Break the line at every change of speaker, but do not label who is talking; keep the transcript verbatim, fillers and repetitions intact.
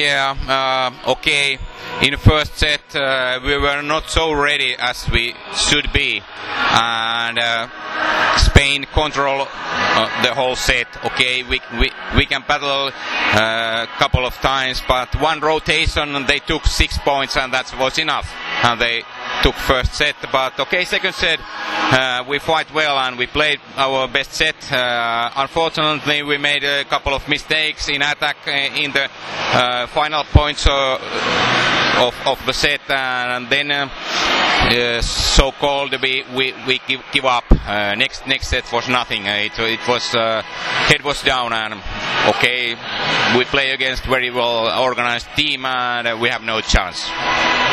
Yeah, uh, okay. In the first set, uh, we were not so ready as we should be, and uh, Spain control uh, the whole set. Okay, we we we can battle a uh, couple of times, but one rotation they took six points, and that was enough. And they took first set, but okay, second set uh, we fight well and we played our best set. Uh, unfortunately, we made a couple of mistakes in attack uh, in the uh, final points uh, of of the set, and then uh, uh, so-called we we we give, give up. Uh, next next set was nothing. Uh, it it was uh, head was down, and okay, we play against very well organized team, and uh, we have no chance.